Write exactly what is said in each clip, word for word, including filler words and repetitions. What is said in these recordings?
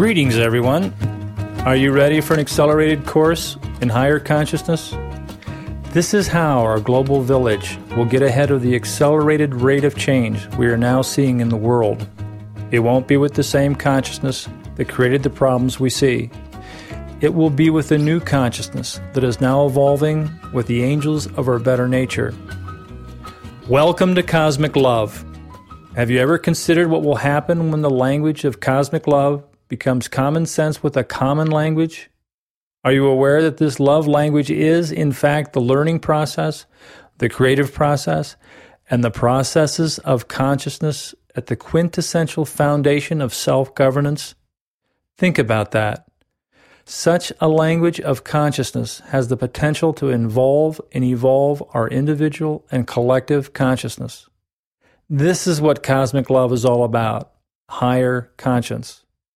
Greetings, everyone. Are you ready for an accelerated course in higher consciousness? This is how our global village will get ahead of the accelerated rate of change we are now seeing in the world. It won't be with the same consciousness that created the problems we see. It will be with a new consciousness that is now evolving with the angels of our better nature. Welcome to Cosmic Love. Have you ever considered what will happen when the language of cosmic love becomes common sense with a common language? Are you aware that this love language is, in fact, the learning process, the creative process, and the processes of consciousness at the quintessential foundation of self-governance? Think about that. Such a language of consciousness has the potential to involve and evolve our individual and collective consciousness. This is what cosmic love is all about, higher conscience.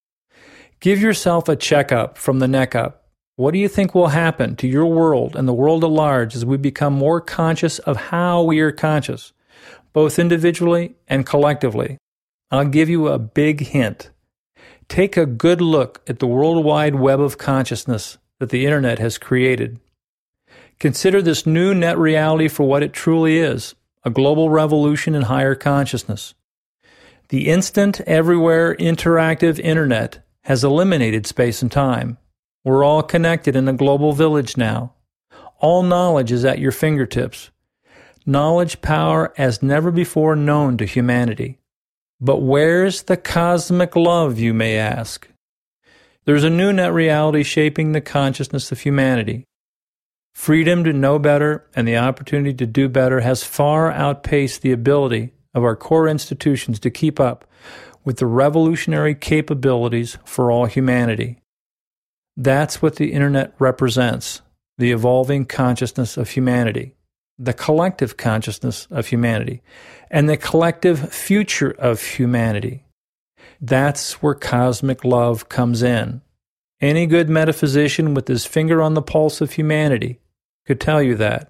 Give yourself a checkup from the neck up. What do you think will happen to your world and the world at large as we become more conscious of how we are conscious, both individually and collectively? I'll give you a big hint. Take a good look at the worldwide web of consciousness that the Internet has created. Consider this new net reality for what it truly is, a global revolution in higher consciousness. The instant, everywhere, interactive Internet has eliminated space and time. We're all connected in a global village now. All knowledge is at your fingertips. Knowledge power as never before known to humanity. But where's the cosmic love, you may ask? There's a new net reality shaping the consciousness of humanity. Freedom to know better and the opportunity to do better has far outpaced the ability of our core institutions to keep up with the revolutionary capabilities for all humanity. That's what the Internet represents, the evolving consciousness of humanity, the collective consciousness of humanity, and the collective future of humanity. That's where cosmic love comes in. Any good metaphysician with his finger on the pulse of humanity could tell you that.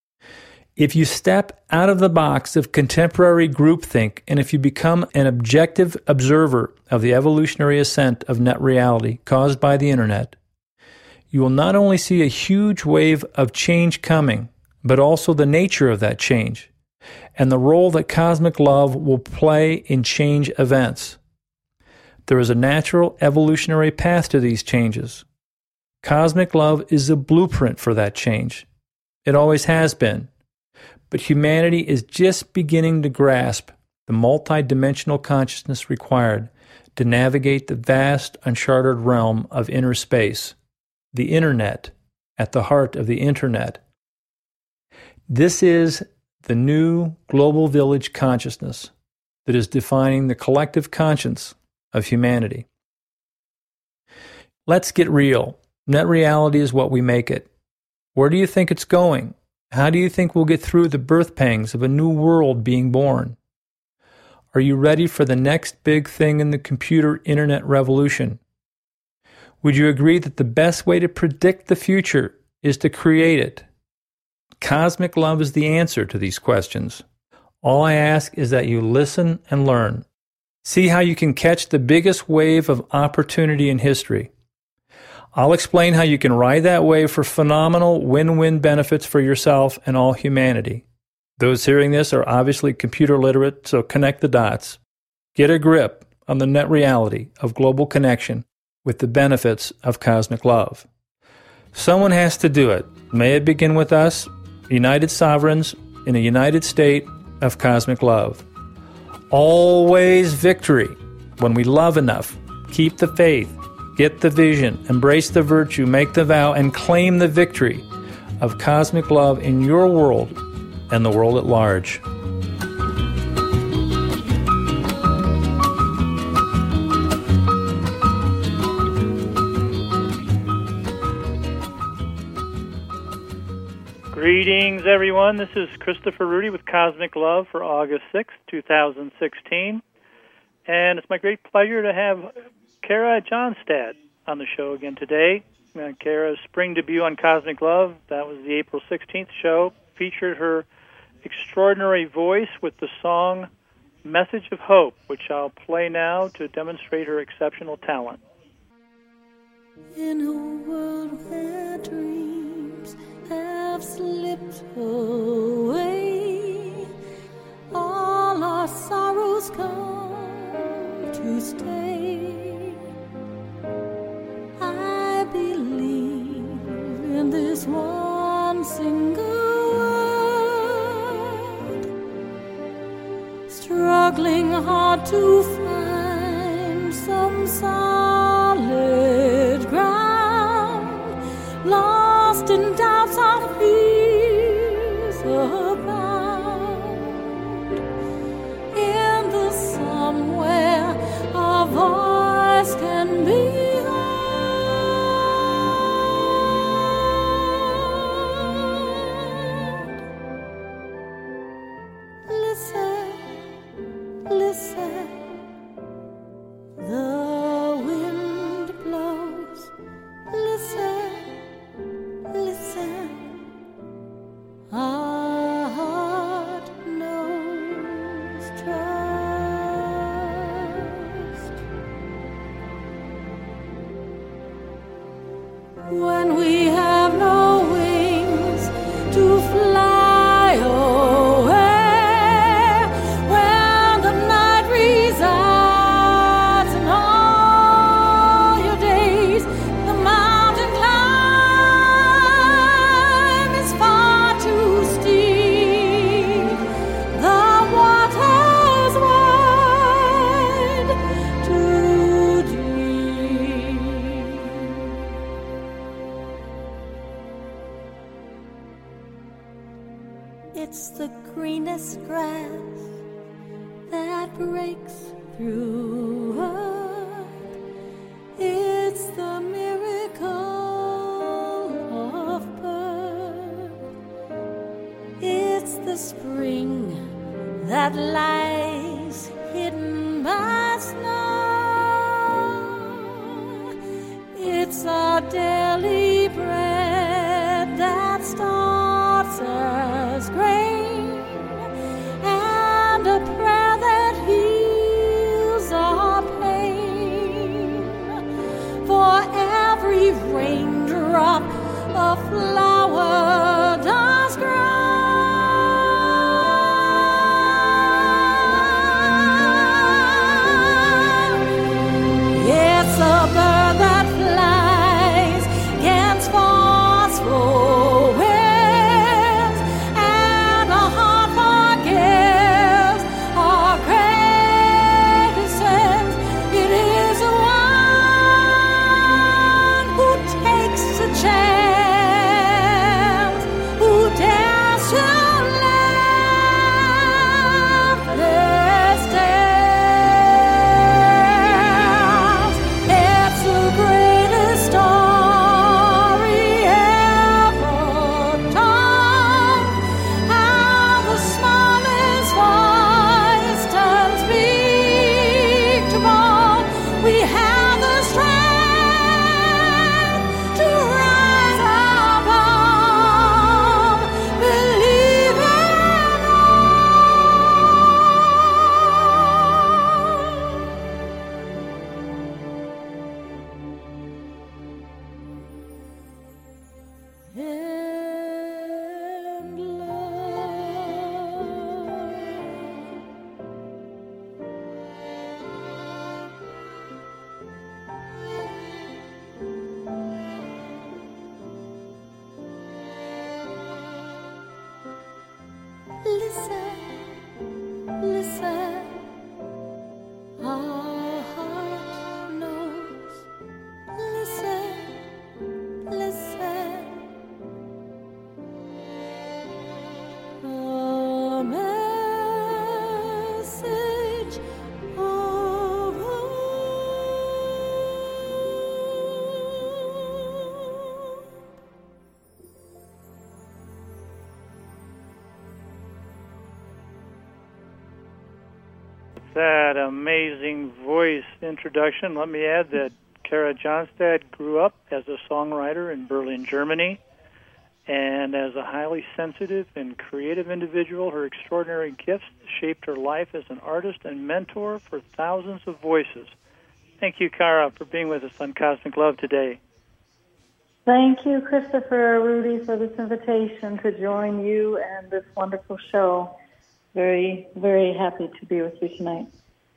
If you step out of the box of contemporary groupthink and if you become an objective observer of the evolutionary ascent of net reality caused by the Internet, you will not only see a huge wave of change coming, but also the nature of that change and the role that cosmic love will play in change events. There is a natural evolutionary path to these changes. Cosmic love is a blueprint for that change. It always has been. But humanity is just beginning to grasp the multidimensional consciousness required to navigate the vast, uncharted realm of inner space, the Internet, at the heart of the Internet. This is the new global village consciousness that is defining the collective conscience of humanity. Let's get real. Net reality is what we make it. Where do you think it's going? How do you think we'll get through the birth pangs of a new world being born? Are you ready for the next big thing in the computer internet revolution? Would you agree that the best way to predict the future is to create it? Cosmic love is the answer to these questions. All I ask is that you listen and learn. See how you can catch the biggest wave of opportunity in history. I'll explain how you can ride that wave for phenomenal win-win benefits for yourself and all humanity. Those hearing this are obviously computer literate, so connect the dots. Get a grip on the net reality of global connection with the benefits of cosmic love. Someone has to do it. May it begin with us, united sovereigns in a united state of cosmic love. Always victory. When we love enough, keep the faith, get the vision, embrace the virtue, make the vow, and claim the victory of cosmic love in your world and the world at large. Greetings, everyone. This is Christopher Rudy with Cosmic Love for August sixth, two thousand sixteen. And it's my great pleasure to have Kara Johnstad on the show again today. Uh, Kara's spring debut on Cosmic Love, that was the April sixteenth show, featured her extraordinary voice with the song Message of Hope, which I'll play now to demonstrate her exceptional talent. In a world where dreams have slipped away, all our sorrows come to stay. I believe in this one single word, struggling hard to find some solid ground, lost in doubts our fears abound. In the somewhere our voice can be heard. Listen, listen, the wind blows. Listen, listen, our heart knows trust. When we have no wings to fly away, when the night resides in all your days, the mountain climb is far too steep, the water's wide, too deep. It's the greenest grass that breaks through earth. It's the miracle of birth. It's the spring that lies hidden by snow. It's our daily bread that starts as grain, and a prayer that heals our pain. For every raindrop a flower does grow. It's a bird that flies against forceful winds, and a heart forgives our greatest sins. It is one who takes a chance, who dares to live this dance. It's the greatest story ever told, how the smallest voice turns big to bold. We have the strength to rise above, believe in and listen, listen, our heart knows. Listen, listen, a message of hope. That amazing voice introduction. Let me add that Kara Johnstad grew up as a songwriter in Berlin, Germany, and as a highly sensitive and creative individual, her extraordinary gifts shaped her life as an artist and mentor for thousands of voices. Thank you, Cara, for being with us on Cosmic Love today. Thank you, Christopher, Rudy, for this invitation to join you and this wonderful show. Very, very happy to be with you tonight.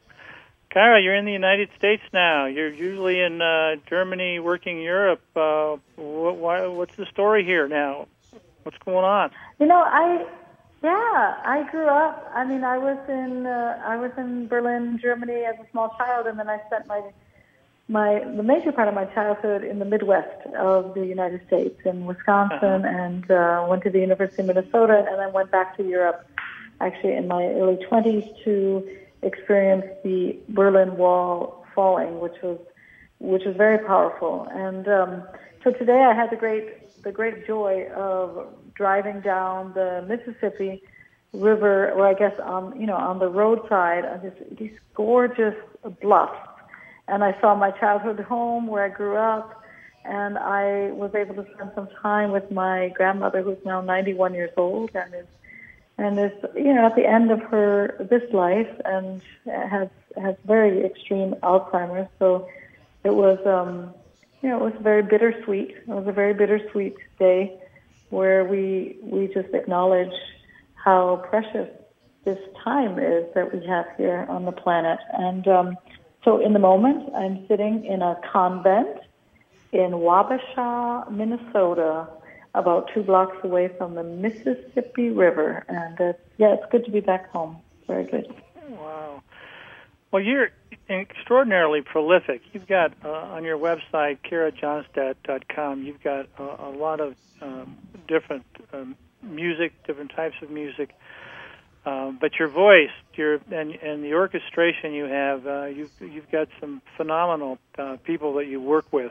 Cara, you're in the United States now. You're usually in uh, Germany, working Europe. Uh, what, why, what's the story here now? What's going on? You know, I, yeah, I grew up. I mean, I was in, uh, I was in Berlin, Germany, as a small child, and then I spent my, my, the major part of my childhood in the Midwest of the United States, in Wisconsin, Uh-huh. and uh, went to the University of Minnesota, and then went back to Europe, actually in my early twenties, to experience the Berlin Wall falling, which was, which was very powerful. And um, so today I had the great, the great joy of driving down the Mississippi River, or I guess on, you know, on the roadside, on this, these gorgeous bluffs. And I saw my childhood home where I grew up, and I was able to spend some time with my grandmother, who's now ninety-one years old, and is and is, you know, at the end of her this life, and has has very extreme Alzheimer's. So it was, um, you know, it was very bittersweet. It was a very bittersweet day, where we we just acknowledge how precious this time is that we have here on the planet. And um, so, in the moment, I'm sitting in a convent in Wabasha, Minnesota, about two blocks away from the Mississippi River. And uh, yeah, it's good to be back home. Very good. Wow. Well, you're extraordinarily prolific. You've got uh, on your website, Cara Johnstadt dot com, you've got a, a lot of um, different um, music, different types of music. Um, but your voice, your and and the orchestration you have, uh, you've you've got some phenomenal uh, people that you work with.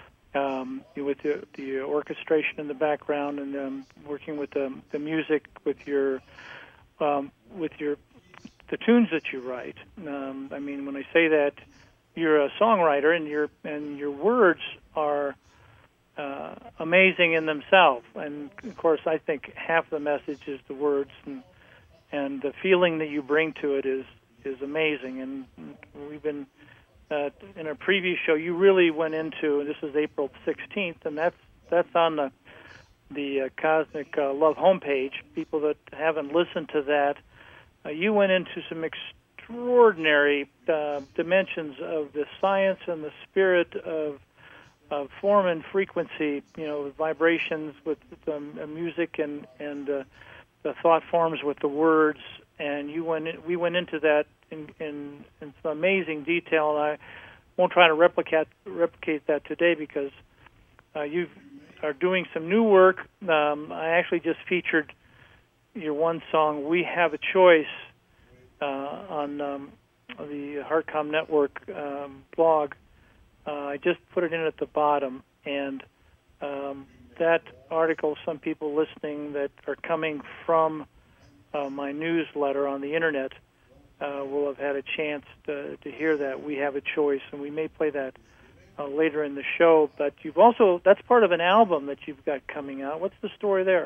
Um, with the, the orchestration in the background, and um, working with the, the music, with your um, with your the tunes that you write. Um, I mean, when I say that, you're a songwriter, and your and your words are uh, amazing in themselves. And of course, I think half the message is the words, and and the feeling that you bring to it is is amazing. And we've been. Uh, in a previous show, you really went into, and this is April sixteenth, and that's that's on the the uh, Cosmic uh, Love homepage. People that haven't listened to that, uh, you went into some extraordinary uh, dimensions of the science and the spirit of, of form and frequency. You know, vibrations with um, music and and uh, the thought forms with the words. And you went. In, we went into that in, in, in some amazing detail, and I won't try to replicate replicate that today because uh, you are doing some new work. Um, I actually just featured your one song, "We Have a Choice," uh, on um, the HeartCom Network um, blog. Uh, I just put it in at the bottom, and um, that article, some people listening that are coming from Uh, my newsletter on the internet uh, will have had a chance to, to hear that. We Have a Choice, and we may play that uh, later in the show. But you've also, that's part of an album that you've got coming out. What's the story there?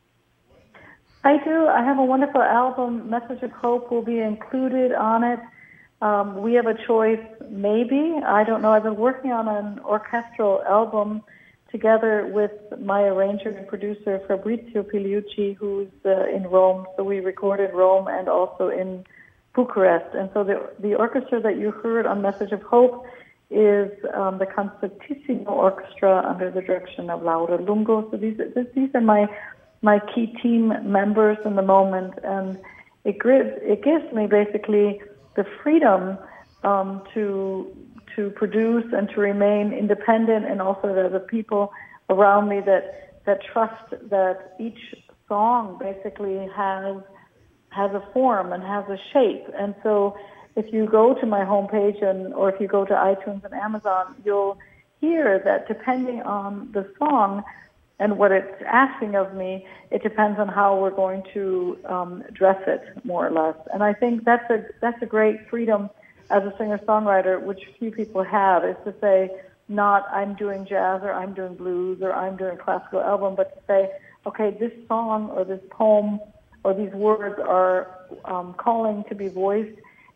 I do. I have a wonderful album. Message of Hope will be included on it. Um, we Have a Choice, maybe. I don't know. I've been working on an orchestral album together with my arranger and producer, Fabrizio Pigliucci, who's uh, in Rome. So we record in Rome and also in Bucharest. And so the, the orchestra that you heard on Message of Hope is um, the Concertissimo Orchestra under the direction of Laura Lungo. So these, these are my my key team members in the moment. And it gives, it gives me basically the freedom um, to to produce and to remain independent, and also that the people around me that that trust that each song basically has has a form and has a shape. And so if you go to my homepage and or if you go to iTunes and Amazon, you'll hear that depending on the song and what it's asking of me, it depends on how we're going to um, dress it, more or less. And I think that's a that's a great freedom as a singer-songwriter, which few people have, is to say, not I'm doing jazz or I'm doing blues or I'm doing classical album, but to say, okay, this song or this poem or these words are um, calling to be voiced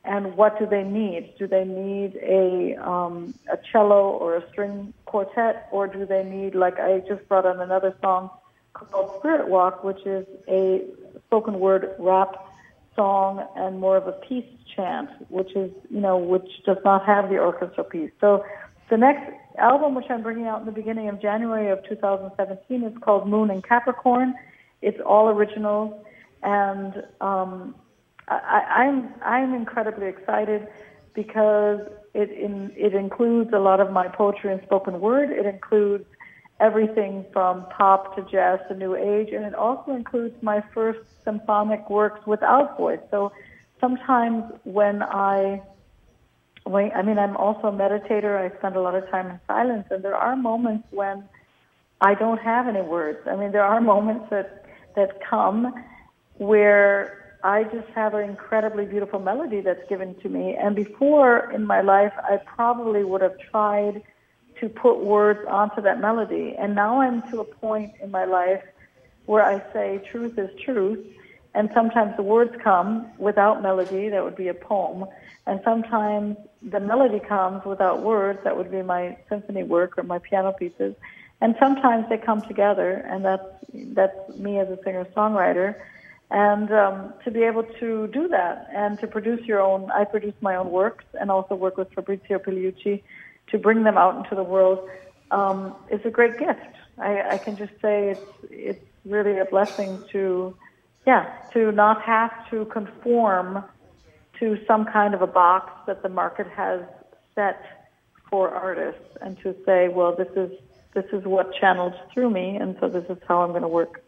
and what do they need? Do they need a um, a cello or a string quartet, or do they need, like I just brought on another song called Spirit Walk, which is a spoken word rap song and more of a peace chant, which is, you know, which does not have the orchestra piece. So the next album, which I'm bringing out in the beginning of January of two thousand seventeen, is called Moon in Capricorn. It's all originals, and um, I, I'm I'm incredibly excited because it in, it includes a lot of my poetry and spoken word. It includes everything from pop to jazz to new age, and it also includes my first symphonic works without voice. So sometimes when I, when, I mean, I'm also a meditator. I spend a lot of time in silence, and there are moments when I don't have any words. I mean, there are moments that that come where I just have an incredibly beautiful melody that's given to me. And before in my life, I probably would have tried to put words onto that melody. And now I'm to a point in my life where I say truth is truth. And sometimes the words come without melody, that would be a poem. And sometimes the melody comes without words, that would be my symphony work or my piano pieces. And sometimes they come together, and that's that's me as a singer-songwriter. And um, to be able to do that and to produce your own, I produce my own works and also work with Fabrizio Pigliucci to bring them out into the world um, is a great gift. I, I can just say it's it's really a blessing to, yeah, to not have to conform to some kind of a box that the market has set for artists, and to say, well, this is this is what channels through me, and so this is how I'm going to work.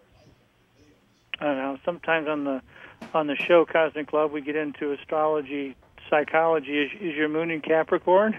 I don't know. Sometimes on the on the show Cosmic Love, we get into astrology, psychology. Is, is your moon in Capricorn?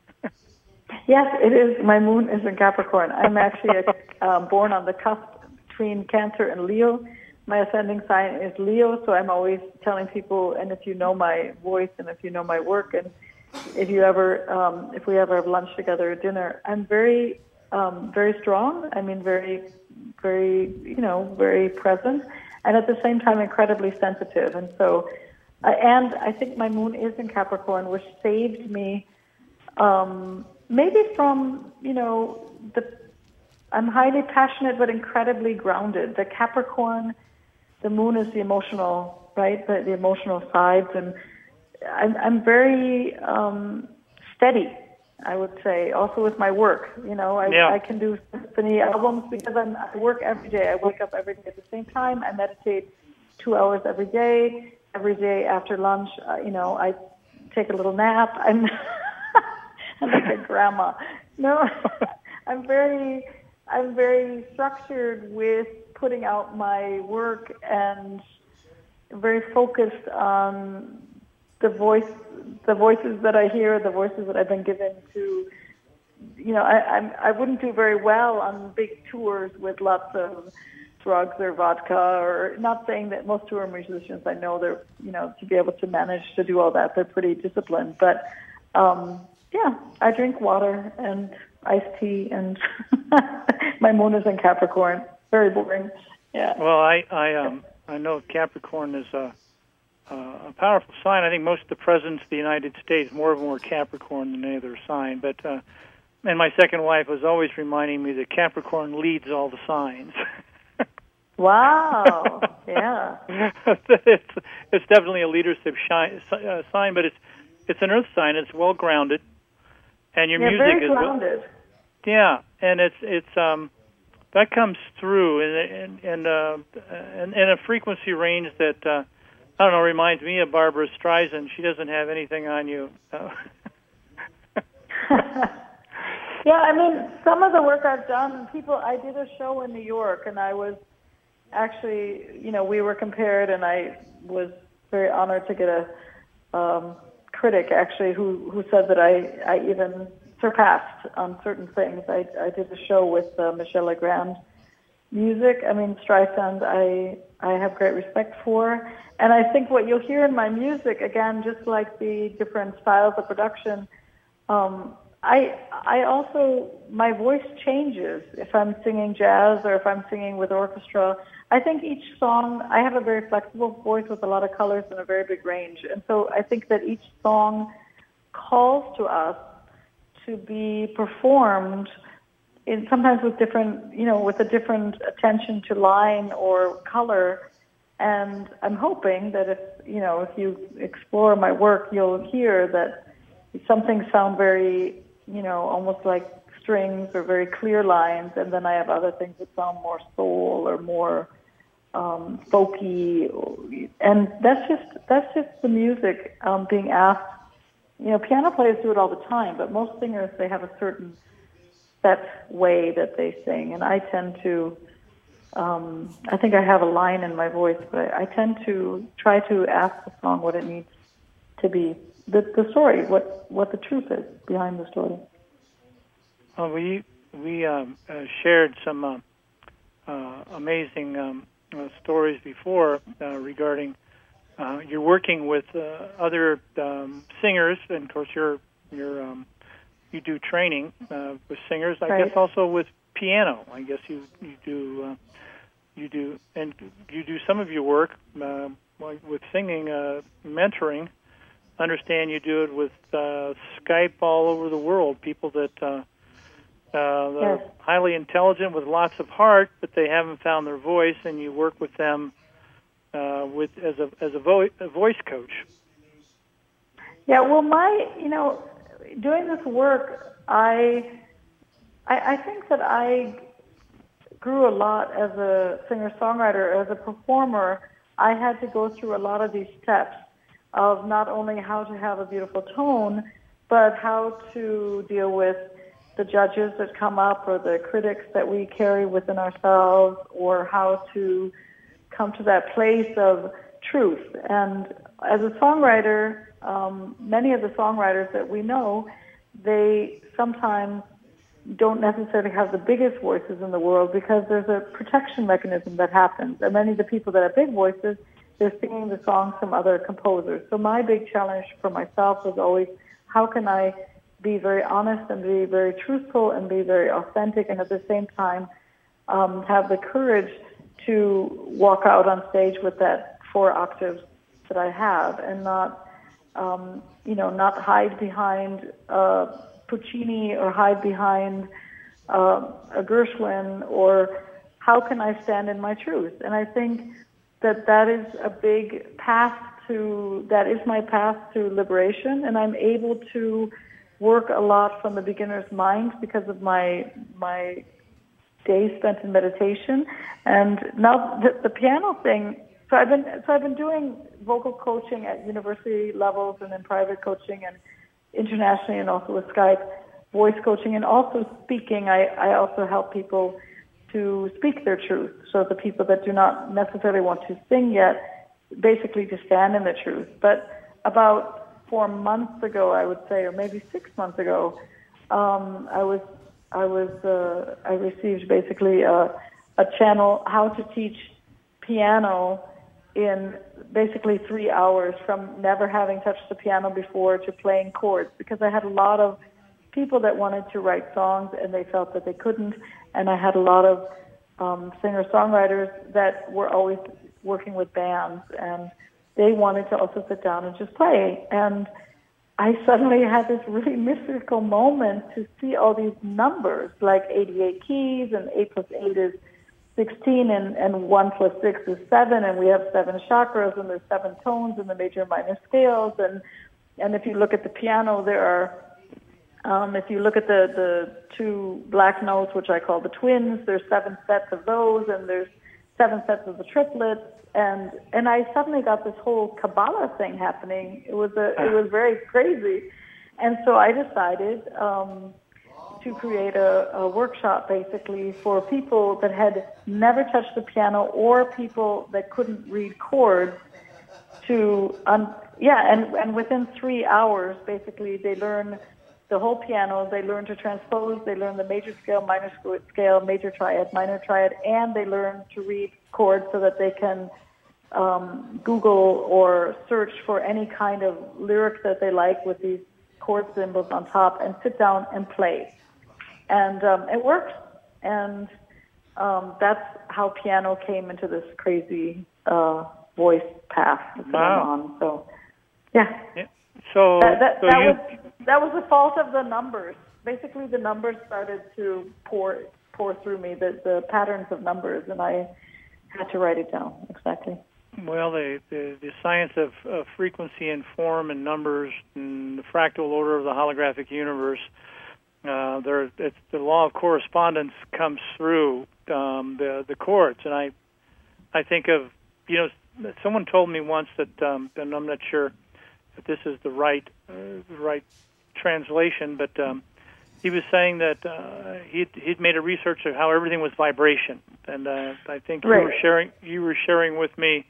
Yes, it is. My moon is in Capricorn. I'm actually a, um, born on the cusp between Cancer and Leo. My ascending sign is Leo, so I'm always telling people, and if you know my voice and if you know my work, and if you ever, um, if we ever have lunch together or dinner, I'm very, um, very strong. I mean, very, very, you know, very present, and at the same time incredibly sensitive. And so, uh, and I think my moon is in Capricorn, which saved me. Um, maybe from, you know, the, I'm highly passionate but incredibly grounded. The Capricorn, the moon is the emotional, right, the, the emotional sides, and I'm, I'm very um, steady, I would say, also with my work. You know, I, yeah. I can do symphony albums because I'm, I work every day. I wake up every day at the same time. I meditate two hours every day. Every day after lunch, uh, you know, I take a little nap. I'm I'm like a grandma. No, I'm very, I'm very structured with putting out my work and very focused on the voice, the voices that I hear, the voices that I've been given to. You know, I I'm, I wouldn't do very well on big tours with lots of drugs or vodka, or not saying that most tour musicians, I know they're, you know, to be able to manage to do all that, they're pretty disciplined. But um, yeah, I drink water and iced tea, and my moon is in Capricorn. Very boring. Yeah. Well, I I um I know Capricorn is a a powerful sign. I think most of the presidents of the United States, more of them were Capricorn than any other sign. But uh, and my second wife was always reminding me that Capricorn leads all the signs. Wow. Yeah. it's it's definitely a leadership shine, uh, sign, but it's it's an earth sign. It's well grounded, and your yeah, music very is grounded. Well, yeah, and it's it's um that comes through in in in, uh, in, in a frequency range that uh, I don't know, reminds me of Barbara Streisand. She doesn't have anything on you. Uh, yeah, I mean, some of the work I've done, people. I did a show in New York, and I was. Actually, you know, we were compared, and I was very honored to get a um, critic, actually, who, who said that I, I even surpassed on certain things. I, I did a show with uh, Michel Legrand music. I mean, Streisand, I, I have great respect for. And I think what you'll hear in my music, again, just like the different styles of production, um, I I also, my voice changes if I'm singing jazz or if I'm singing with orchestra. I think each song, I have a very flexible voice with a lot of colors and a very big range. And so I think that each song calls to us to be performed in sometimes with different, you know, with a different attention to line or color. And I'm hoping that if, you know, if you explore my work, you'll hear that some things sound very, you know, almost like strings or very clear lines, and then I have other things that sound more soul or more um, folky, and that's just that's just the music um, being asked. You know, piano players do it all the time, but most singers, they have a certain set way that they sing, and I tend to. Um, I think I have a line in my voice, but I, I tend to try to ask the song what it needs to be, the, the story, what, what the truth is behind the story. Well, we we um, uh, shared some uh, uh, amazing um, uh, stories before uh, regarding uh, you're working with uh, other um, singers, and of course you're you're um, you do training uh, with singers. I Right. guess also with piano. I guess you you do. Uh, You do, and you do some of your work uh, with singing, uh, mentoring. Understand you do it with uh, Skype all over the world. People that uh, uh, they're Yes. highly intelligent with lots of heart, but they haven't found their voice, and you work with them uh, with as a as a, vo- a voice coach. Yeah, well, my, you know, doing this work, I, I, I think that I grew a lot as a singer-songwriter, as a performer. I had to go through a lot of these steps of not only how to have a beautiful tone, but how to deal with the judges that come up or the critics that we carry within ourselves, or how to come to that place of truth. And as a songwriter, um, many of the songwriters that we know, they sometimes don't necessarily have the biggest voices in the world because there's a protection mechanism that happens. And many of the people that have big voices, they're singing the songs from other composers. So my big challenge for myself was always, how can I be very honest and be very truthful and be very authentic, and at the same time um, have the courage to walk out on stage with that four octaves that I have, and not, um, you know, not hide behind uh, Puccini or hide behind uh, a Gershwin, or how can I stand in my truth? And I think that that is a big path to, that is my path to liberation, and I'm able to work a lot from the beginner's mind because of my my days spent in meditation. And now the, the piano thing, so I've been so I've been doing vocal coaching at university levels and in private coaching and internationally, and also with Skype, voice coaching, and also speaking. I, I also help people to speak their truth. So the people that do not necessarily want to sing yet, basically to stand in the truth. But about four months ago, I would say, or maybe six months ago, um, I was I was uh, I received basically a, a channel how to teach piano in basically three hours, from never having touched the piano before to playing chords, because I had a lot of people that wanted to write songs and they felt that they couldn't, and I had a lot of um, singer-songwriters that were always working with bands, and they wanted to also sit down and just play. And I suddenly had this really mystical moment to see all these numbers, like eighty-eight keys, and eight plus eight is sixteen, and, and one plus six is seven, and we have seven chakras, and there's seven tones in the major and minor scales. And, and if you look at the piano, there are, um, if you look at the, the two black notes, which I call the twins, there's seven sets of those, and there's seven sets of the triplets. And, and I suddenly got this whole Kabbalah thing happening. It was a, it was very crazy. And so I decided, um, to create a, a workshop basically for people that had never touched the piano, or people that couldn't read chords, to, um, yeah, and, and within three hours, basically, they learn the whole piano, they learn to transpose, they learn the major scale, minor scale, major triad, minor triad, and they learn to read chords so that they can um, Google or search for any kind of lyric that they like with these chord cymbals on top and sit down and play. And um, it works. And um, that's how piano came into this crazy uh, voice path that Wow. I'm on. So, yeah. Yeah. So, That, that, so that you, was that was the fault of the numbers. Basically, the numbers started to pour pour through me, the, the patterns of numbers, and I had to write it down exactly. well, the, the, the science of, of frequency and form and numbers and the fractal order of the holographic universe, uh, there, it's, the law of correspondence comes through um, the the chords. And I, I think of, you know, someone told me once that, um, and I'm not sure if this is the right uh, the right translation, but um, he was saying that uh, he'd, he'd made a research of how everything was vibration, and uh, I think Right. you were sharing you were sharing with me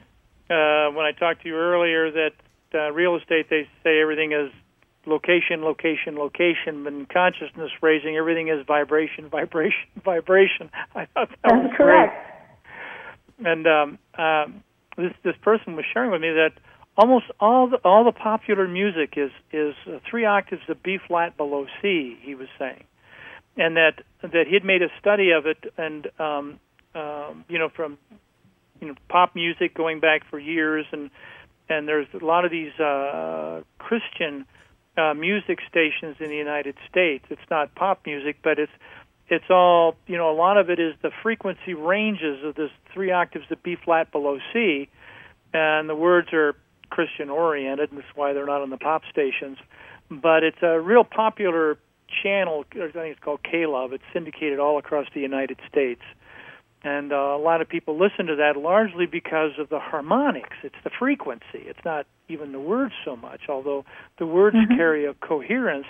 uh, when I talked to you earlier that uh, real estate, they say everything is location, location, location, but in consciousness raising, everything is vibration, vibration, vibration. I thought that That's was correct. great. And um, um, this this person was sharing with me that almost all the all the popular music is is uh, three octaves of B flat below C. He was saying, and that that he'd made a study of it, and um, um, you know, from you know pop music going back for years, and and there's a lot of these uh, Christian uh, music stations in the United States. It's not pop music, but it's it's all, you know, a lot of it is the frequency ranges of this three octaves of B flat below C, and the words are Christian oriented, and that's why they're not on the pop stations. But it's a real popular channel. I think it's called K-Love. It's syndicated all across the United States. And uh, a lot of people listen to that largely because of the harmonics. It's the frequency. It's not even the words so much, although the words mm-hmm. carry a coherence,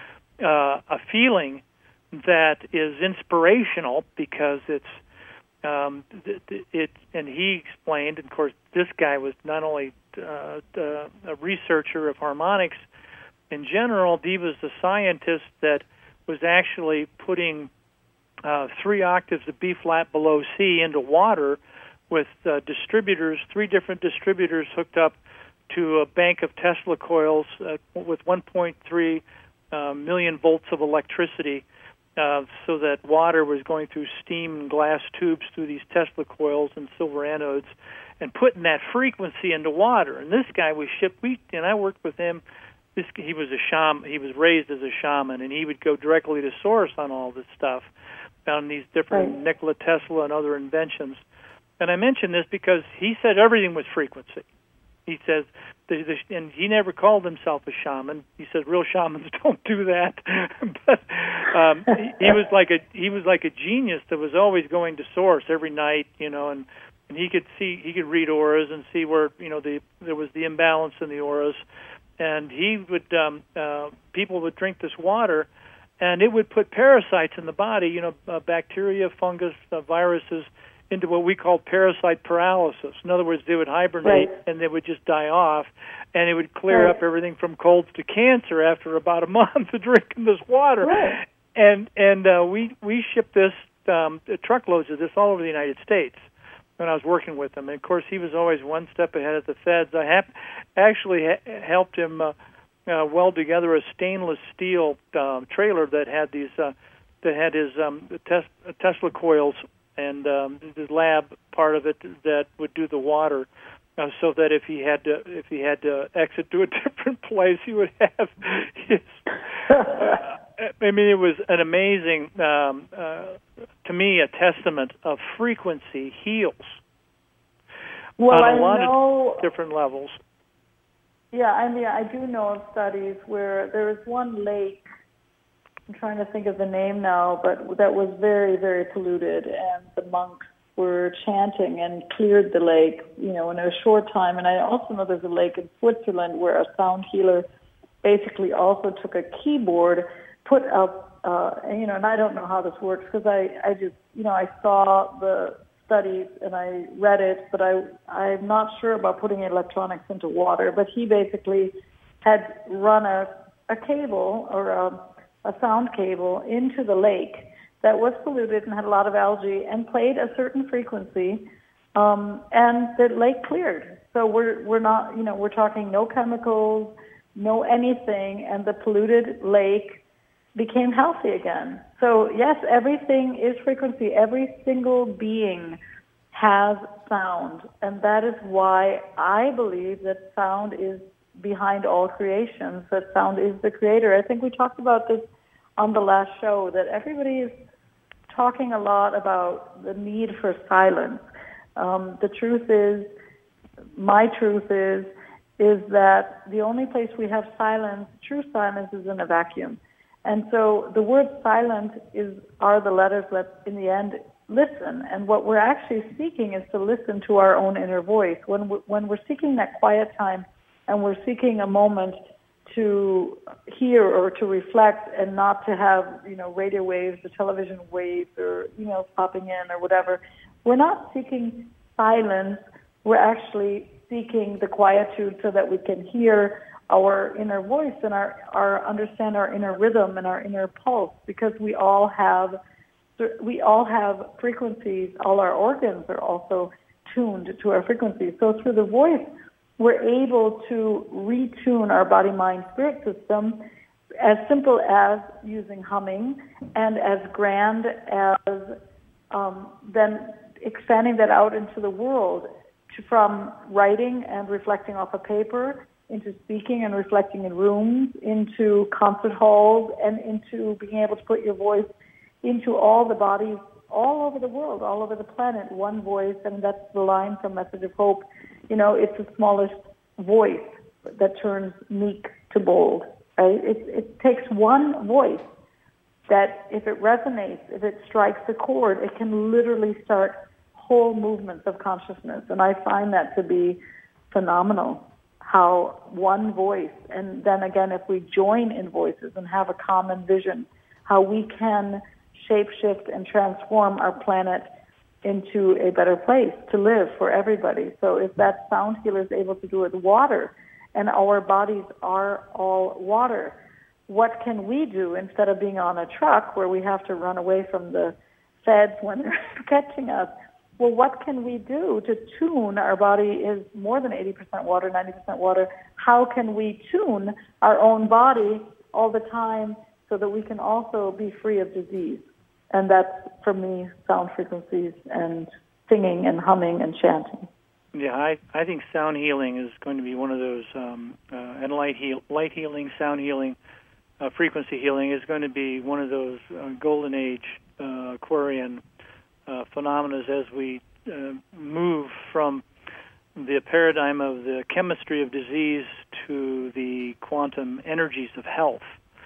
uh, a feeling that is inspirational because it's um, it, it. And he explained, and of course, this guy was not only uh, a researcher of harmonics in general, he was the scientist that was actually putting Uh, three octaves of B flat below C into water with uh, distributors, three different distributors hooked up to a bank of Tesla coils uh, with one point three uh, million volts of electricity, uh, so that water was going through steam and glass tubes through these Tesla coils and silver anodes, and putting that frequency into water. And this guy was shipped. We and I worked with him. This he was a shaman. He was raised as a shaman, and he would go directly to source on all this stuff, on these different right. Nikola Tesla and other inventions. And I mention this because he said everything was frequency. He says, the, the, and he never called himself a shaman. He says real shamans don't do that. But um, he, he was like a he was like a genius that was always going to source every night, you know, and, and he could see he could read auras and see where you know the there was the imbalance in the auras, and he would um, uh, people would drink this water. And it would put parasites in the body, you know, uh, bacteria, fungus, uh, viruses, into what we call parasite paralysis. In other words, they would hibernate right. and they would just die off, and it would clear right. up everything from colds to cancer after about a month of drinking this water. Right. And and uh, we we shipped this um, truckloads of this all over the United States when I was working with him. And of course, he was always one step ahead of the feds. I hap- actually ha- helped him. Uh, Uh, weld together a stainless steel um, trailer that had these uh, that had his um, tes- Tesla coils and um, the lab part of it that would do the water, uh, so that if he had to if he had to exit to a different place, he would have his. Uh, I mean, it was an amazing, um, uh, to me, a testament of frequency heals. Well, on a I lot know. of different levels. Yeah, I mean, I do know of studies where there is one lake, I'm trying to think of the name now, but that was very, very polluted, and the monks were chanting and cleared the lake, you know, in a short time. And I also know there's a lake in Switzerland where a sound healer basically also took a keyboard, put up, uh, you know, and I don't know how this works because I, I just, you know, I saw the studies and I read it, but I, I'm not sure about putting electronics into water. But he basically had run a, a cable or a, a sound cable into the lake that was polluted and had a lot of algae and played a certain frequency, um, and the lake cleared. So we're we're not, you know, we're talking no chemicals, know anything, and the polluted lake became healthy again. So yes, everything is frequency. Every single being has sound, and that is why I believe that sound is behind all creations, that sound is the creator. I think we talked about this on the last show, that everybody is talking a lot about the need for silence. Um, the truth is, my truth is, is that the only place we have silence, true silence, is in a vacuum. And so the word silent is are the letters that, in the end, listen. And what we're actually seeking is to listen to our own inner voice. When we're, when we're seeking that quiet time and we're seeking a moment to hear or to reflect and not to have, you know, radio waves or television waves or emails popping in or whatever, we're not seeking silence. We're actually seeking the quietude so that we can hear our inner voice and our, our understand our inner rhythm and our inner pulse, because we all have we all have frequencies. All our organs are also tuned to our frequencies. So through the voice, we're able to retune our body, mind, spirit system, as simple as using humming, and as grand as um, then expanding that out into the world, to, from writing and reflecting off a paper, into speaking and reflecting in rooms, into concert halls, and into being able to put your voice into all the bodies all over the world, all over the planet, one voice. And that's the line from Message of Hope. You know, it's the smallest voice that turns meek to bold, right? It, it takes one voice that, if it resonates, if it strikes a chord, it can literally start whole movements of consciousness. And I find that to be phenomenal, how one voice, and then again, if we join in voices and have a common vision, how we can shapeshift and transform our planet into a better place to live for everybody. So if that sound healer is able to do it with water, and our bodies are all water, what can we do instead of being on a truck where we have to run away from the feds when they're catching us? Well, what can we do to tune? Our body is more than eighty percent water, ninety percent water. How can we tune our own body all the time so that we can also be free of disease? And that's, for me, sound frequencies and singing and humming and chanting. Yeah, I, I think sound healing is going to be one of those, um, uh, and light, heal, light healing, sound healing, uh, frequency healing is going to be one of those uh, golden age uh, Aquarian uh, phenomena as we uh, move from the paradigm of the chemistry of disease to the quantum energies of health.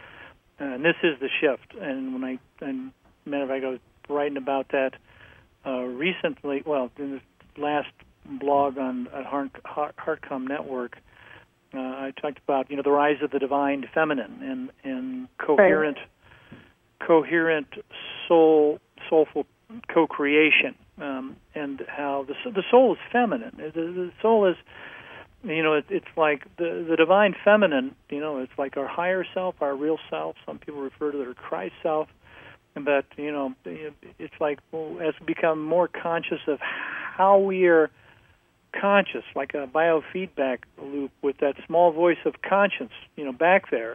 Uh, and this is the shift. And when I, and matter of fact, I was writing about that uh, recently, well, in the last blog on at Heart, Heart, HeartCom Network, uh, I talked about, you know, the rise of the divine feminine and, and coherent, right. coherent soul, soulful co-creation, um, and how the the soul is feminine. The, the soul is, you know, it, it's like the the divine feminine. You know, it's like our higher self, our real self. Some people refer to it as Christ self. But, you know, it's like, well, as we become more conscious of how we are conscious, like a biofeedback loop with that small voice of conscience, you know, back there.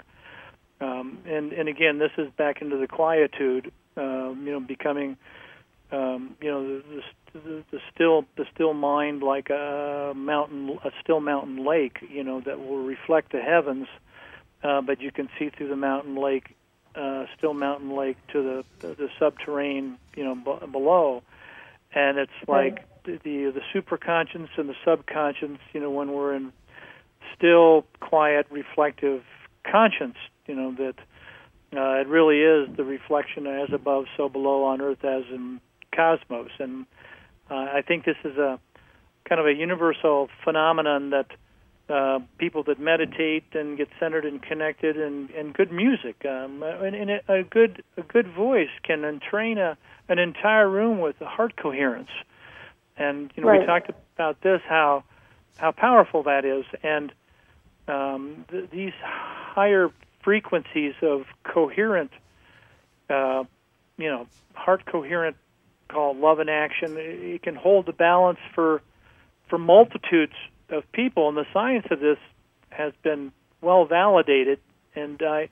Um, and, and again, this is back into the quietude, um, you know, becoming, um, you know, the, the, the still the still mind like a mountain, a still mountain lake, you know, that will reflect the heavens, uh, but you can see through the mountain lake. Uh, still mountain lake to the the, the subterranean, you know, b- below, and it's like the, the the superconscious and the subconscious. You know, when we're in still, quiet, reflective conscience, you know, that uh, it really is the reflection as above, so below on Earth as in cosmos. And uh, I think this is a kind of a universal phenomenon that. Uh, people that meditate and get centered and connected, and, and good music, um, and, and a good a good voice can entrain a, an entire room with heart coherence. And you know, right. we talked about this, how how powerful that is, and um, th- these higher frequencies of coherent, uh, you know, heart coherent, called love in action. It can hold the balance for for multitudes of people, and the science of this has been well validated. And I,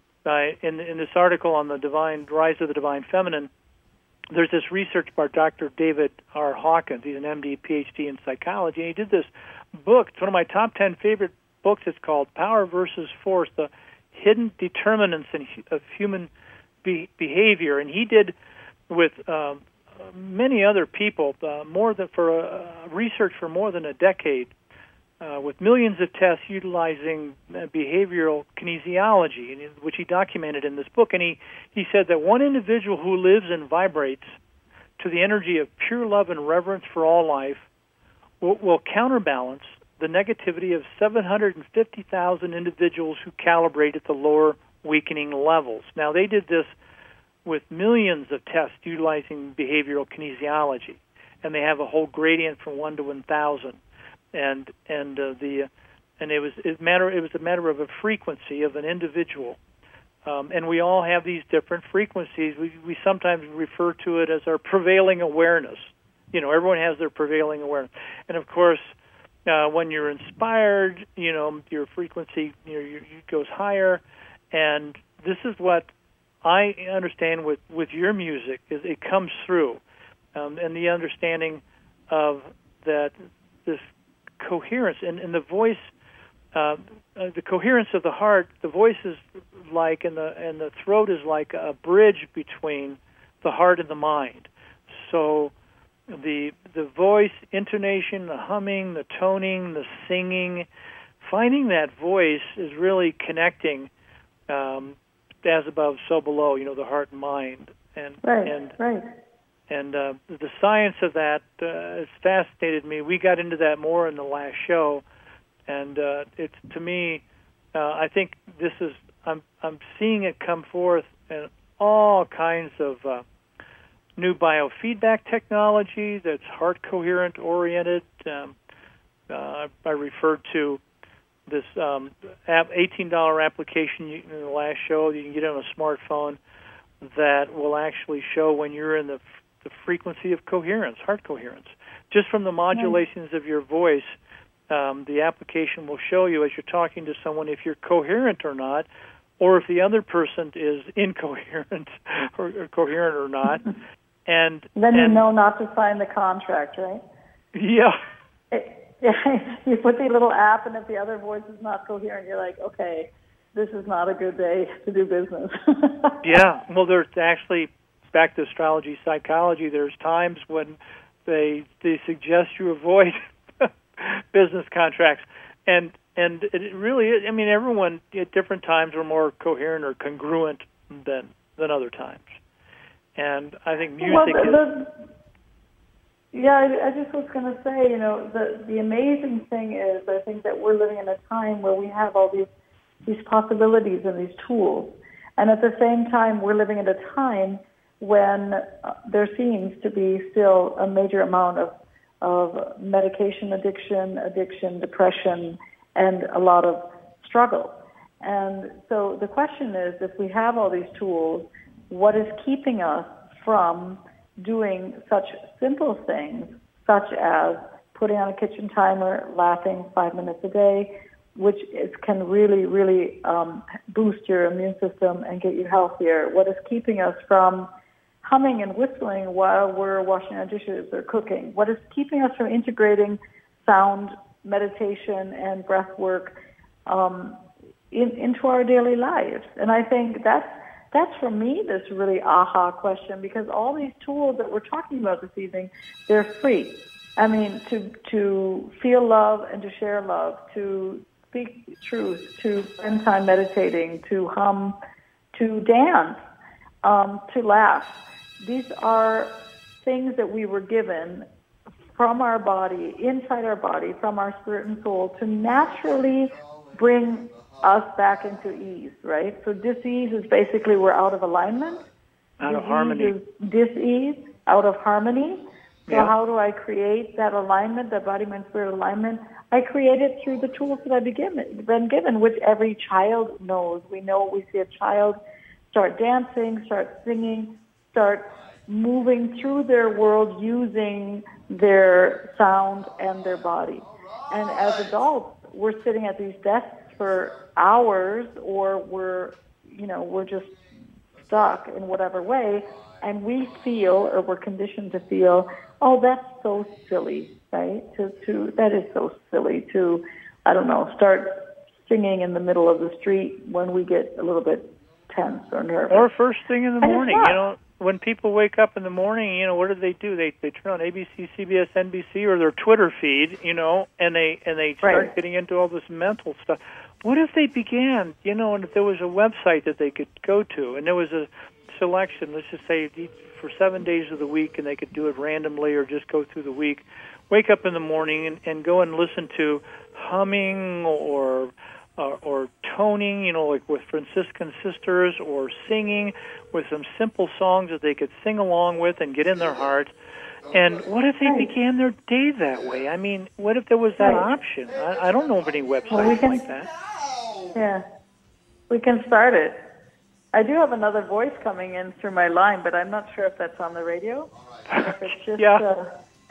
I in in this article on the divine rise of the divine feminine, there's this research by Doctor David R. Hawkins. He's an M D, P H D in psychology, and he did this book. It's one of my top ten favorite books. It's called Power versus Force: The Hidden Determinants in, of Human be, Behavior. And he did with um, many other people uh, more than for uh, research for more than a decade, uh, with millions of tests utilizing uh, behavioral kinesiology, which he documented in this book. And he, he said that one individual who lives and vibrates to the energy of pure love and reverence for all life will, will counterbalance the negativity of seven hundred fifty thousand individuals who calibrate at the lower weakening levels. Now, they did this with millions of tests utilizing behavioral kinesiology, and they have a whole gradient from one to one thousand. And and uh, the and it was it matter it was a matter of a frequency of an individual, um, and we all have these different frequencies. We we sometimes refer to it as our prevailing awareness. You know, everyone has their prevailing awareness, and of course, uh, when you're inspired, you know, your frequency you know, you, it goes higher, and this is what I understand with with your music is it comes through, um, and the understanding of that this coherence and, and the voice, uh, uh, the coherence of the heart. The voice is like, and the and the throat is like a bridge between the heart and the mind. So the the voice, intonation, the humming, the toning, the singing, finding that voice is really connecting. Um, as above, so below. You know, the heart and mind, and right, and right. And uh, the science of that uh, has fascinated me. We got into that more in the last show, and uh, it's to me, uh, I think this is I'm I'm seeing it come forth in all kinds of uh, new biofeedback technology that's heart coherent oriented. Um, uh, I referred to this um, app, eighteen dollars application you, in the last show. You can get it on a smartphone that will actually show when you're in the the frequency of coherence, heart coherence. Just from the modulations of your voice, um, the application will show you as you're talking to someone if you're coherent or not, or if the other person is incoherent or, or coherent or not. And then you and, know not to sign the contract, right? Yeah. It, you put the little app, and if the other voice is not coherent, you're like, okay, this is not a good day to do business. Yeah. Well, there's actually, back to astrology psychology, there's times when they they suggest you avoid business contracts, and and it really is. I mean, everyone at different times are more coherent or congruent than than other times, and I think music well, the, is. The, yeah, I, I just was going to say, you know, the the amazing thing is, I think that we're living in a time where we have all these these possibilities and these tools, and at the same time, we're living at a time when uh, there seems to be still a major amount of, of medication addiction, addiction, depression, and a lot of struggle. And so the question is, if we have all these tools, what is keeping us from doing such simple things, such as putting on a kitchen timer, laughing five minutes a day, which is, can really, really um, boost your immune system and get you healthier? What is keeping us from humming and whistling while we're washing our dishes or cooking? What is keeping us from integrating sound, meditation, and breath work um, in, into our daily lives? And I think that's, that's for me this really aha question, because all these tools that we're talking about this evening, they're free. I mean, to, to feel love and to share love, to speak truth, to spend time meditating, to hum, to dance, um, to laugh. These are things that we were given from our body, inside our body, from our spirit and soul, to naturally bring us back into ease, right? So dis-ease is basically we're out of alignment. Out of Disease harmony. Is dis-ease, out of harmony. So Yeah. how do I create that alignment, that body, mind, spirit alignment? I create it through the tools that I've been given, been given, which every child knows. We know we see a child start dancing, start singing, start moving through their world using their sound and their body. And as adults, we're sitting at these desks for hours, or we're, you know, we're just stuck in whatever way, and we feel, or we're conditioned to feel, oh, that's so silly, right? To, to that is so silly to, I don't know, start singing in the middle of the street when we get a little bit tense or nervous. Or first thing in the And it's morning, not. you know, when people wake up in the morning, you know, what do they do? They they turn on A B C, C B S, N B C, or their Twitter feed, you know, and they and they start Right. getting into all this mental stuff. What if they began, you know, and if there was a website that they could go to, and there was a selection, let's just say each- for seven days of the week, and they could do it randomly or just go through the week, wake up in the morning and, and go and listen to humming or uh, or toning, you know, like with Franciscan sisters, or singing with some simple songs that they could sing along with and get in their heart. And what if they Right. began their day that way? I mean, what if there was that Right. option? I, I don't know of any websites Well, we can- like that. Yeah, we can start it. I do have another voice coming in through my line, but I'm not sure if that's on the radio. Or if it's just, Yeah. uh,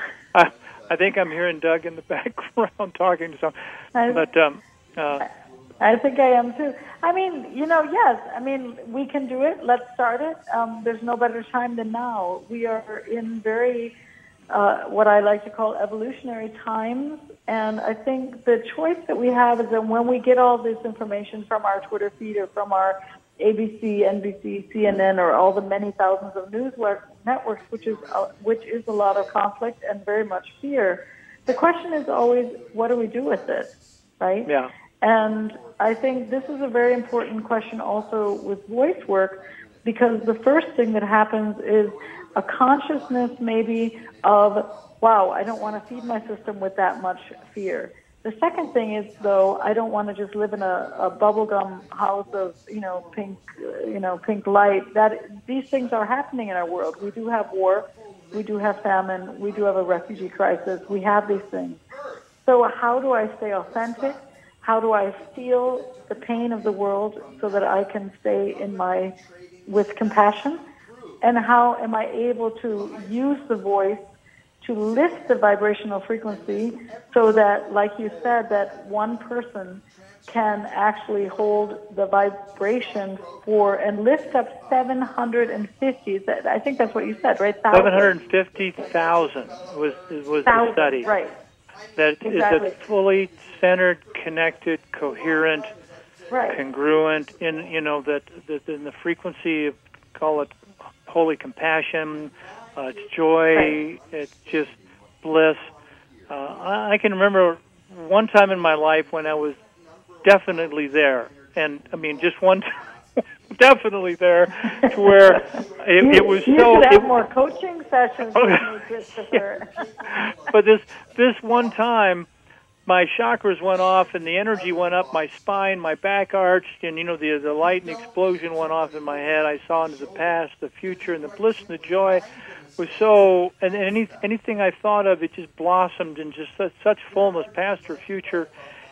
I, I think I'm hearing Doug in the background talking to some. I- But um, uh, I think I am too. I mean, you know, yes. I mean, we can do it. Let's start it. Um, there's no better time than now. We are in very, uh, what I like to call evolutionary times. And I think the choice that we have is that when we get all this information from our Twitter feed or from our A B C, N B C, C N N, or all the many thousands of news networks, which is uh, which is a lot of conflict and very much fear. The question is always, what do we do with it, right? yeah. And I think this is a very important question also with voice work, because the first thing that happens is a consciousness maybe of, wow, I don't want to feed my system with that much fear. The second thing is, though, I don't want to just live in a, a bubblegum house of, you know, pink, uh, you know, pink light. That these things are happening in our world. We do have war, we do have famine, we do have a refugee crisis. We have these things. So how do I stay authentic? How do I feel the pain of the world so that I can stay in my with compassion? And how am I able to use the voice to lift the vibrational frequency so that, like you said, that one person can actually hold the vibration for and lift up seven hundred fifty. That, I think that's what you said, right? Thousand. seven hundred fifty thousand was was the Thousand, study. right. That Exactly. is a fully centered, connected, coherent, Right. congruent in, you know, that, that in the frequency of, call it holy compassion, uh, it's joy, Right. it's just bliss. Uh, I, I can remember one time in my life when I was definitely there, and I mean just one time, definitely there, to where it, you, it was you so. should have it- more coaching sessions Oh, with yeah. me, Christopher. but this this one time, my chakras went off and the energy went up my spine, my back arched, and you know the the light and explosion went off in my head. I saw into the past, the future, and the bliss and the joy was so. And any anything I thought of, it just blossomed in just such, such fullness, past or future,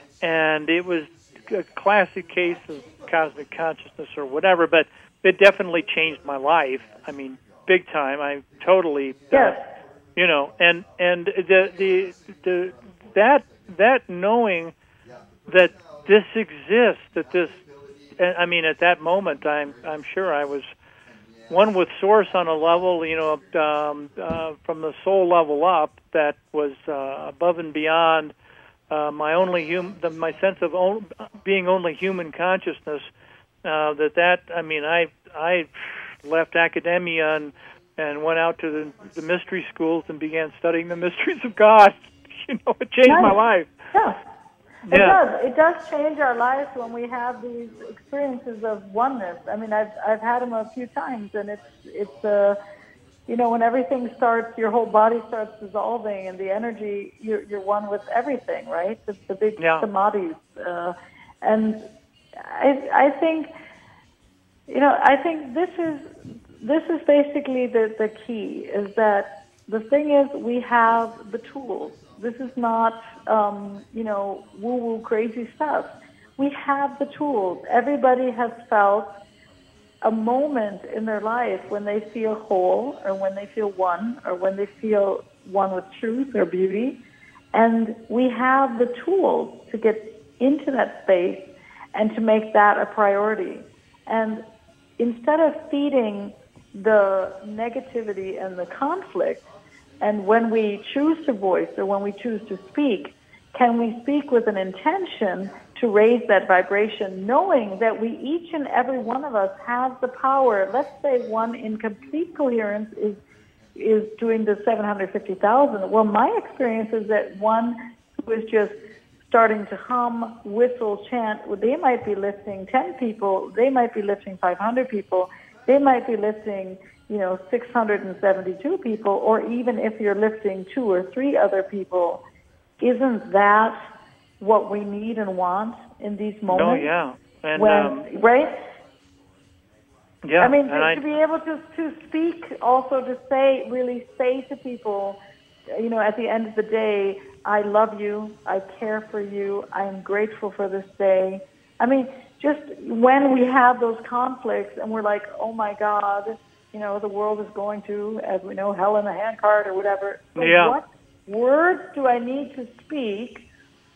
and it was a classic case of cosmic consciousness or whatever. But it definitely changed my life. I mean, big time. I totally. Yes. You know, and and the the the that that knowing that this exists, that this, I mean, at that moment, I'm I'm sure I was one with Source on a level, you know, um, uh, from the soul level up, that was uh, above and beyond uh, my only hum, the, my sense of on, being only human consciousness. Uh, that that I mean, I I left academia and. and went out to the, the mystery schools and began studying the mysteries of God. You know, it changed my Nice. life. Yeah. It Yeah. does. It does change our lives when we have these experiences of oneness. I mean, I've I've had them a few times, and it's it's uh, you know, when everything starts, your whole body starts dissolving, and the energy, you're you're one with everything, right? The, the big Yeah. samadhis, uh, and I I think, you know, I think this is this is basically the the key, is that the thing is we have the tools. This is not, um, you know, woo-woo crazy stuff. We have the tools. Everybody has felt a moment in their life when they feel whole, or when they feel one, or when they feel one with truth or beauty. And we have the tools to get into that space and to make that a priority. And instead of feeding the negativity and the conflict, and when we choose to voice or when we choose to speak, can we speak with an intention to raise that vibration, knowing that we, each and every one of us, has the power. Let's say one in complete coherence is is doing the seven hundred fifty thousand. Well, my experience is that one who is just starting to hum, whistle, chant, they might be lifting ten people, they might be lifting five hundred people, they might be lifting, you know, six hundred seventy-two people, or even if you're lifting two or three other people. Isn't that what we need and want in these moments? Oh, yeah. And, when, um, right? Yeah. I mean, to, I, to be able to, to speak, also to say, really say to people, you know, at the end of the day, I love you, I care for you, I'm grateful for this day. I mean, just when we have those conflicts and we're like, oh my God, you know, the world is going to, as we know, hell in a handcart or whatever. So yeah. what words do I need to speak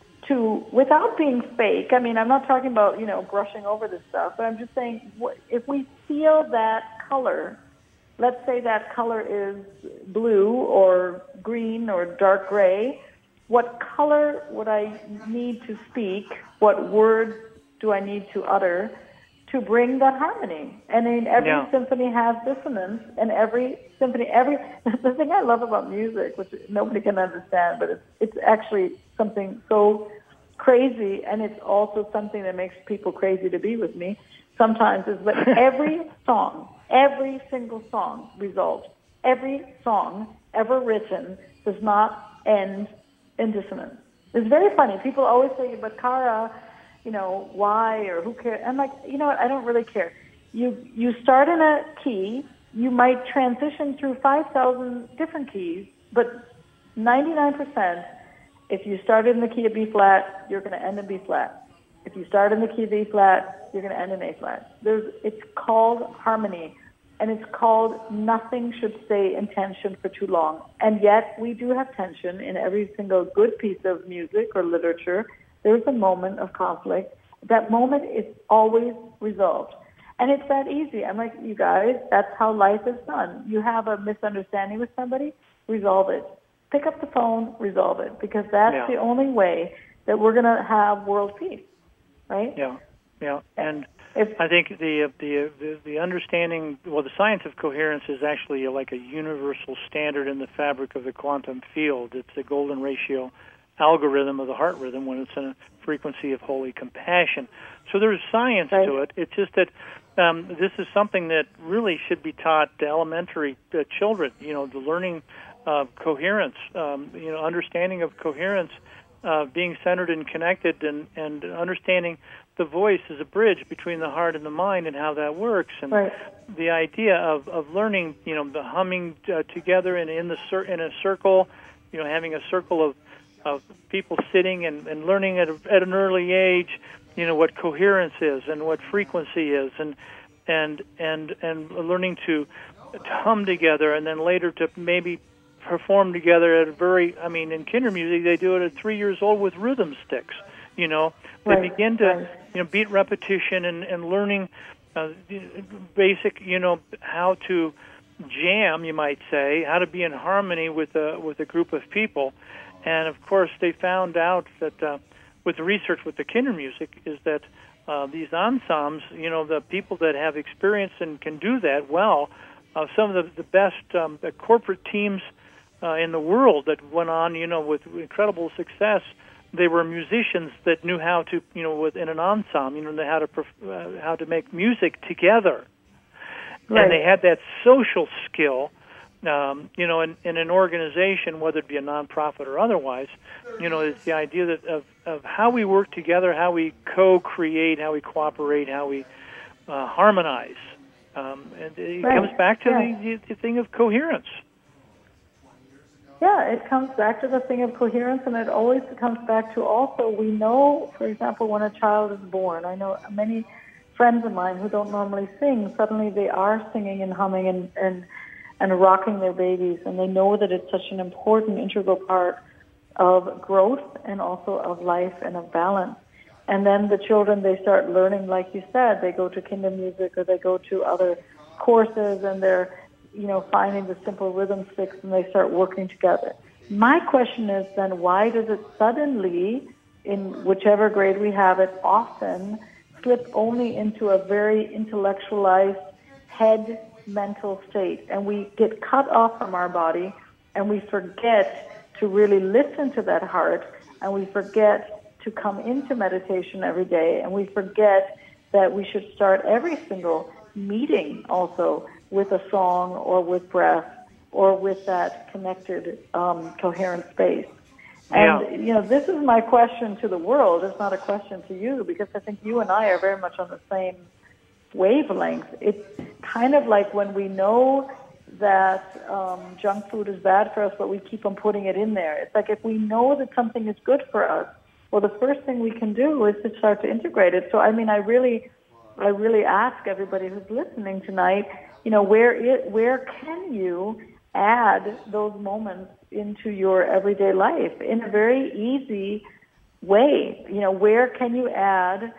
to, without being fake? I mean, I'm not talking about, you know, brushing over this stuff, but I'm just saying, if we feel that color, let's say that color is blue or green or dark gray, what color would I need to speak? What words do I need to utter to bring that harmony? And in every yeah. symphony has dissonance, and every symphony, every the thing I love about music, which nobody can understand, but it's it's actually something so crazy, and it's also something that makes people crazy to be with me sometimes, is that every song, every single song results, every song ever written does not end in dissonance. It's very funny. People always say, but Cara, you know, why or who cares? I'm like, you know what, I don't really care. You you start in a key, you might transition through five thousand different keys, but ninety-nine percent, if you start in the key of B flat, you're going to end in B flat. If you start in the key of A flat, you're going to end in A flat. There's, it's called harmony, and it's called nothing should stay in tension for too long. And yet we do have tension in every single good piece of music or literature. There's a moment of conflict. That moment is always resolved. And it's that easy. I'm like, you guys, that's how life is done. You have a misunderstanding with somebody, resolve it. Pick up the phone, resolve it, because that's yeah. the only way that we're going to have world peace, right? Yeah, yeah. And if, I think the, the the the understanding, well, the science of coherence is actually like a universal standard in the fabric of the quantum field. It's the golden ratio algorithm of the heart rhythm when it's in a frequency of holy compassion. So there's science right. to it. It's just that um, this is something that really should be taught to elementary uh, children. You know, the learning of coherence, um, you know, understanding of coherence, uh, being centered and connected, and, and understanding the voice as a bridge between the heart and the mind and how that works. And right. the idea of, of learning, you know, the humming uh, together and in the cir- in a circle, you know, having a circle of of people sitting and, and learning at, a, at an early age, you know, what coherence is and what frequency is, and and and and learning to, to hum together, and then later to maybe perform together at a very, I mean, in kinder music, they do it at three years old with rhythm sticks, you know. They right. begin to, right. you know, beat repetition and, and learning uh, basic, you know, how to jam, you might say, how to be in harmony with a, with a group of people. And, of course, they found out that uh, with the research with the kinder music is that uh, these ensembles, you know, the people that have experience and can do that well, uh, some of the, the best um, the corporate teams uh, in the world that went on, you know, with incredible success, they were musicians that knew how to, you know, within an ensemble, you know, they how to uh, how to make music together, right. and they had that social skill. Um, you know, in, in an organization, whether it be a nonprofit or otherwise, you know, it's the idea that of, of how we work together, how we co-create, how we cooperate, how we uh, harmonize. Um, and it right. comes back to yeah. the, the thing of coherence. Yeah, it comes back to the thing of coherence, and it always comes back to also, we know, for example, when a child is born, I know many friends of mine who don't normally sing, suddenly they are singing and humming and, and and rocking their babies, and they know that it's such an important, integral part of growth and also of life and of balance. And then the children, they start learning, like you said, they go to Kinder Music or they go to other courses and they're, you know, finding the simple rhythm sticks and they start working together. My question is then, why does it suddenly, in whichever grade we have it, often slip only into a very intellectualized head mental state, and we get cut off from our body and we forget to really listen to that heart, and we forget to come into meditation every day, and we forget that we should start every single meeting also with a song or with breath or with that connected, um, coherent space. And, Yeah. you know, this is my question to the world. It's not a question to you, because I think you and I are very much on the same wavelength. It's kind of like when we know that um, junk food is bad for us, but we keep on putting it in there. It's like if we know that something is good for us, well, the first thing we can do is to start to integrate it. So, I mean, I really, I really ask everybody who's listening tonight, you know, where it, where can you add those moments into your everyday life in a very easy way? You know, where can you add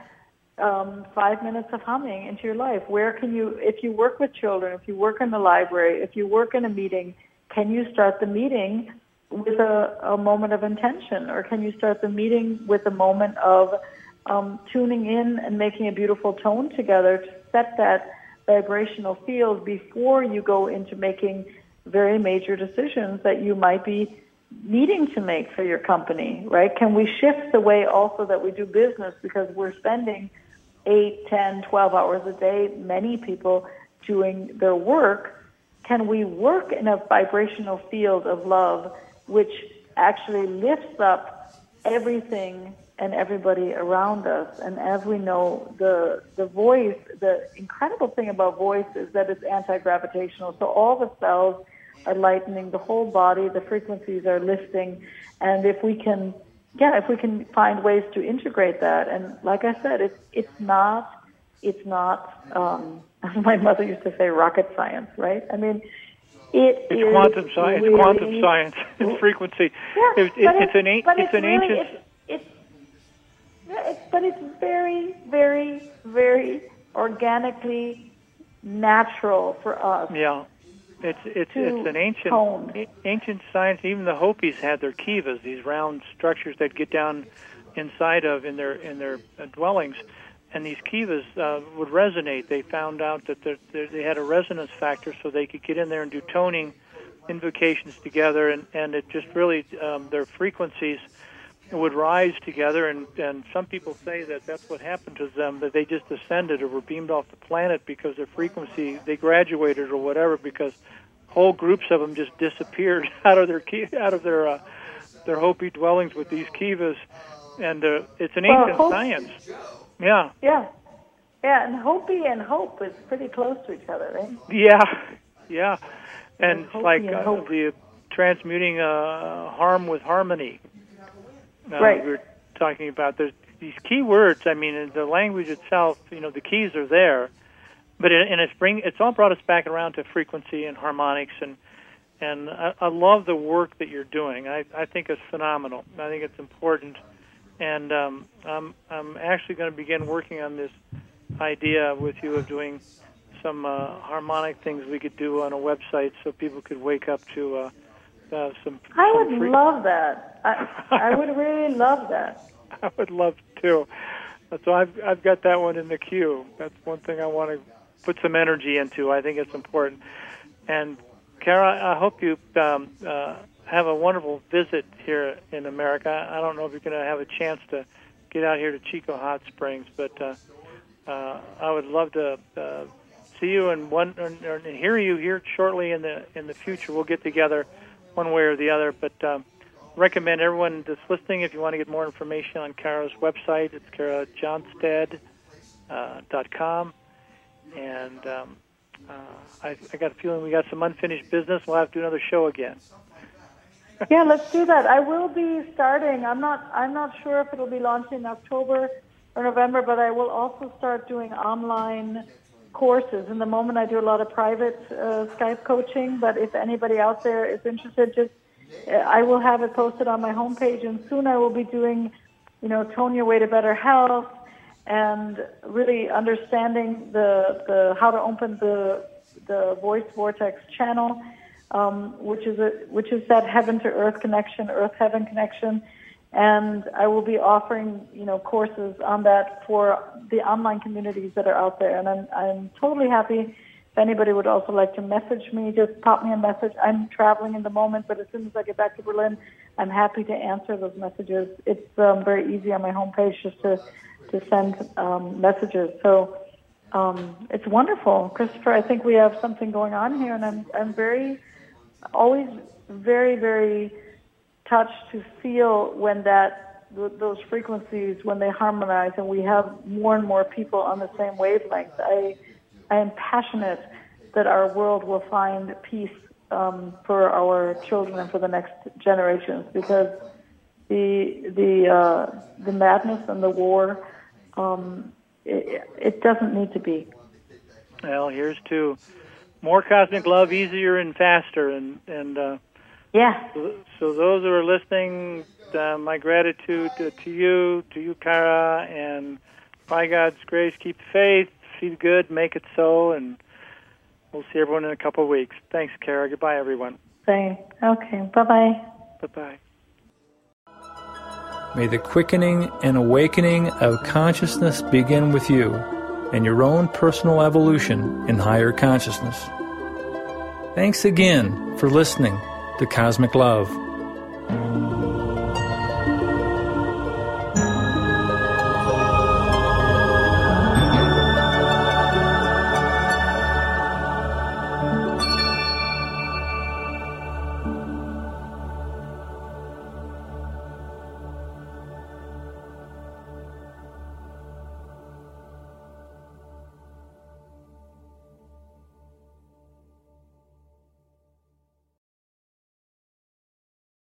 um, five minutes of humming into your life? Where can you, if you work with children, if you work in the library, if you work in a meeting, can you start the meeting with a, a moment of intention, or can you start the meeting with a moment of um, tuning in and making a beautiful tone together to set that vibrational field before you go into making very major decisions that you might be needing to make for your company, right? Can we shift the way also that we do business, because we're spending eight, ten, twelve hours a day, many people doing their work? Can we work in a vibrational field of love which actually lifts up everything and everybody around us? And as we know, the the voice, the incredible thing about voice is that it's anti-gravitational. So all the cells are lightening, the whole body, the frequencies are lifting. And if we can, yeah, if we can find ways to integrate that, and like I said, it's it's not, it's not, um, as my mother used to say, rocket science, right? I mean, It it's is quantum science. really, Quantum science. It's frequency. Yeah, It, it, but it's, an but it's an really, ancient. It's, it's, yeah, it's, but it's very, very, very organically natural for us. Yeah, it's it's to it's an ancient tone. a- ancient science. Even the Hopis had their kivas, these round structures that get down inside of in their in their uh, dwellings. And these kivas uh, would resonate. They found out that they're, they're, they had a resonance factor, so they could get in there and do toning invocations together, and, and it just really, um, their frequencies would rise together, and, and some people say that that's what happened to them, that they just ascended or were beamed off the planet because their frequency, they graduated or whatever, because whole groups of them just disappeared out of their out of their uh, their Hopi dwellings with these kivas, and uh, it's an Well, ancient Hope- science. Yeah. Yeah. Yeah, and Hopi and Hope is pretty close to each other, right? Yeah, yeah, and it's Hope like and uh, hope. the transmuting uh, harm with harmony. Uh, Right. We were talking about there's these key words. I mean, in the language itself, you know, the keys are there, but it, and it's bring it's all brought us back around to frequency and harmonics, and and I, I love the work that you're doing. I I think it's phenomenal. I think it's important. And um, I'm, I'm actually going to begin working on this idea with you of doing some uh, harmonic things we could do on a website so people could wake up to uh, uh, some. I some would free- love that. I, I would really love that. I would love to. So I've I've got that one in the queue. That's one thing I want to put some energy into. I think it's important. And Kara, I hope you um, uh, have a wonderful visit here in America. I don't know if you're going to have a chance to get out here to Chico Hot Springs, but uh, uh, I would love to uh, see you and one or, or hear you here shortly in the in the future. We'll get together one way or the other. But um, recommend everyone that's listening, if you want to get more information on Kara's website, it's kara johnstad dot com. And um, uh, I, I got a feeling we got some unfinished business. We'll have to do another show again. Yeah, let's do that. I will be starting. I'm not. I'm not sure if it'll be launching in October or November, but I will also start doing online courses. In the moment, I do a lot of private uh, Skype coaching. But if anybody out there is interested, just uh, I will have it posted on my homepage, and soon I will be doing you know, tone your way to better health, and really understanding the the how to open the the voice vortex channel, um, which is a which is that heaven to earth connection, earth heaven connection. And I will be offering, you know, courses on that for the online communities that are out there. And I'm I'm totally happy. If anybody would also like to message me, just pop me a message. I'm traveling in the moment, but as soon as I get back to Berlin, I'm happy to answer those messages. It's um, very easy on my homepage just to to send um, messages. So um, it's wonderful, Christopher. I think we have something going on here, and I'm I'm very always very very. touched to feel when that those frequencies, when they harmonize, and we have more and more people on the same wavelength. I I am passionate that our world will find peace um, for our children and for the next generations, because the the uh, the madness and the war, um, it, it doesn't need to be. Well, here's to more cosmic love, easier and faster, and and. Uh, Yeah. So, so those who are listening, uh, my gratitude to, to you, to you, Kara, and by God's grace, keep the faith, feel good, make it so, and we'll see everyone in a couple of weeks. Thanks, Kara. Goodbye, everyone. Same. Okay. Bye-bye. Bye-bye. May the quickening and awakening of consciousness begin with you and your own personal evolution in higher consciousness. Thanks again for listening to Cosmic Love.